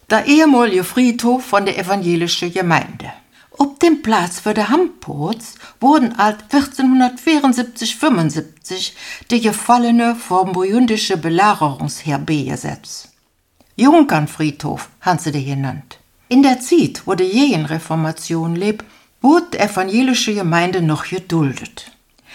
der ehemalige Friedhof von der evangelischen Gemeinde. Auf dem Platz für den Hampotz wurden alt 1474-75 die Gefallene vom burgundischen Belagerungsheer beigesetzt. Junkernfriedhof haben sie den genannt. In der Zeit, wo die Jähenreformation lebt, wurde die evangelische Gemeinde noch geduldet.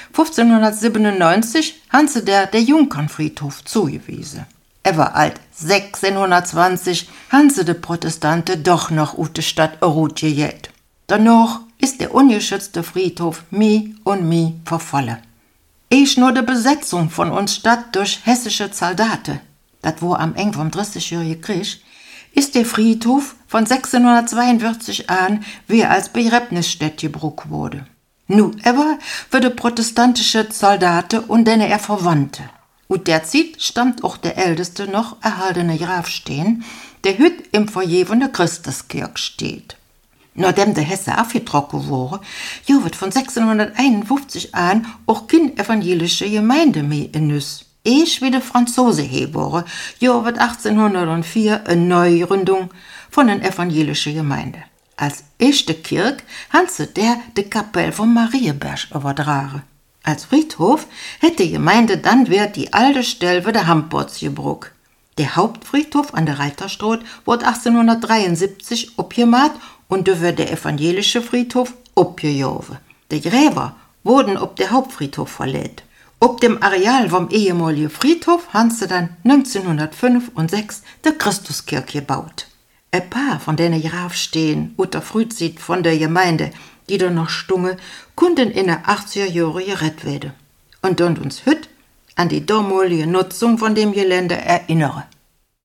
1597 haben sie der Junkernfriedhof zugewiesen. Aber alt 1620 haben sie die Protestanten doch noch aus der Stadt Erut gejägt. Danach ist der ungeschützte Friedhof mi und mi verfallen. Erst nur die Besetzung von uns Stadt durch hessische Soldaten, das war am Ende vom 30-jährigen Krieg, ist der Friedhof von 1642 an wie als Begräbnisstätte gebrucht wurde. Nun aber für die protestantischen Soldaten und denen Verwandte. Und der Zeit stammt auch der älteste noch erhaltene Grabstein, der heute im Foyer von der Christuskirche steht. Nachdem der Hesse abgetrocknet wurde, wird von 1651 an auch keine evangelische Gemeinde mehr in Nüss. Erst wie die Franzosen geboren, wird 1804 eine Neugründung von der evangelischen Gemeinde. Als erste Kirche haben sie die Kapelle von Marienberg übertragen. Als Friedhof hätte die Gemeinde dann wieder die alte Stelle für den Hampotz gebraucht. Der Hauptfriedhof an der Reiterstraße wurde 1873 abgemacht und dafür der evangelische Friedhof abgejoven. Die Gräber wurden auf der Hauptfriedhof verlegt. Auf dem Areal vom ehemaligen Friedhof haben sie dann 1905 und 6 die Christuskirche gebaut. Ein paar von denen Grabsteinen unter Frühzeit von der Gemeinde, die da noch stunge, konnten in den 80er Jahren gerettet werden. Und uns heute an die damalige Nutzung von dem Gelände erinnern.